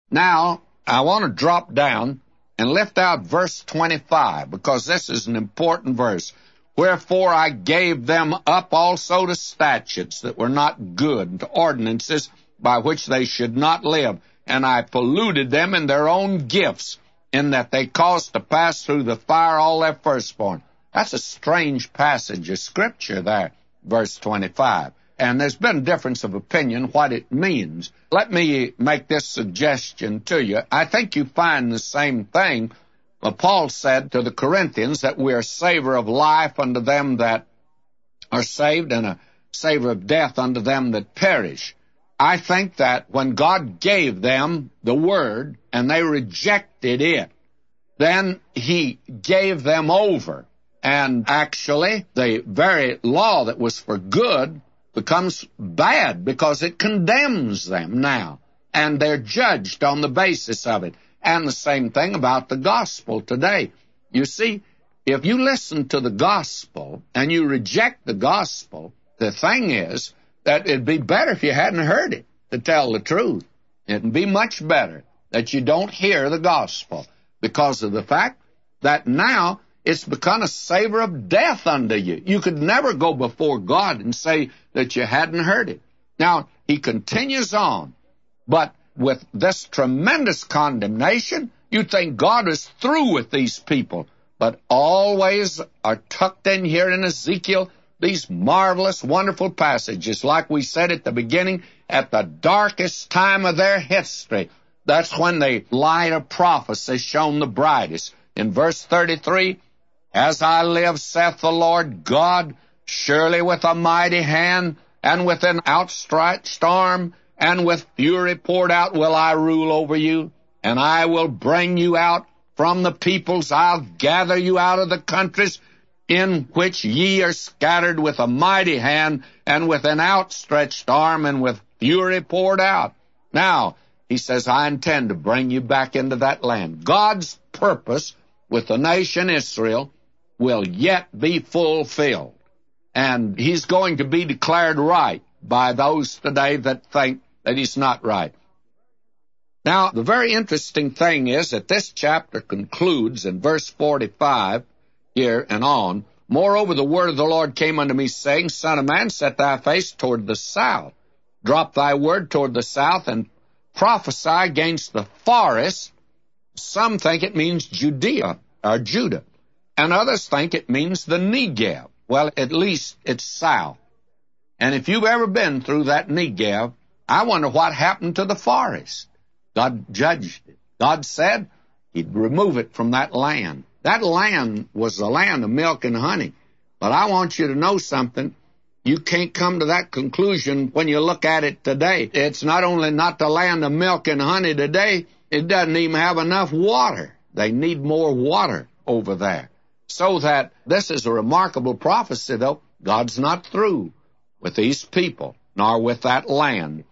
Now, I want to drop down and lift out verse 25, because this is an important verse. Wherefore I gave them up also to statutes that were not good, to ordinances by which they should not live. And I polluted them in their own gifts, in that they caused to pass through the fire all their firstborn. That's a strange passage of Scripture there, verse 25. And there's been a difference of opinion what it means. Let me make this suggestion to you. I think you find the same thing. Paul said to the Corinthians that we are savor of life unto them that are saved, and a savor of death unto them that perish. I think that when God gave them the Word and they rejected it, then He gave them over. And actually, the very law that was for good becomes bad because it condemns them now. And they're judged on the basis of it. And the same thing about the gospel today. You see, if you listen to the gospel and you reject the gospel, the thing is that it'd be better if you hadn't heard it, to tell the truth. It'd be much better that you don't hear the gospel, because of the fact that now it's become a savor of death unto you. You could never go before God and say that you hadn't heard it. Now, he continues on, but with this tremendous condemnation, you think God is through with these people, but always are tucked in here in Ezekiel these marvelous, wonderful passages. Like we said at the beginning, at the darkest time of their history, that's when the light of prophecy shone the brightest. In verse 33, as I live, saith the Lord God, surely with a mighty hand, and with an outstretched arm, and with fury poured out will I rule over you, and I will bring you out from the peoples. I'll gather you out of the countries in which ye are scattered, with a mighty hand, and with an outstretched arm, and with fury poured out. Now, he says, I intend to bring you back into that land. God's purpose with the nation Israel will yet be fulfilled. And he's going to be declared right by those today that think that he's not right. Now, the very interesting thing is that this chapter concludes in verse 45 here and on. Moreover, the word of the Lord came unto me, saying, Son of man, set thy face toward the south. Drop thy word toward the south, and prophesy against the forest. Some think it means Judea, or Judah, and others think it means the Negev. Well, at least it's south. And if you've ever been through that Negev, I wonder what happened to the forest. God judged it. God said he'd remove it from that land. That land was the land of milk and honey. But I want you to know something. You can't come to that conclusion when you look at it today. It's not only not the land of milk and honey today, it doesn't even have enough water. They need more water over there. So that this is a remarkable prophecy, though. God's not through with these people, nor with that land.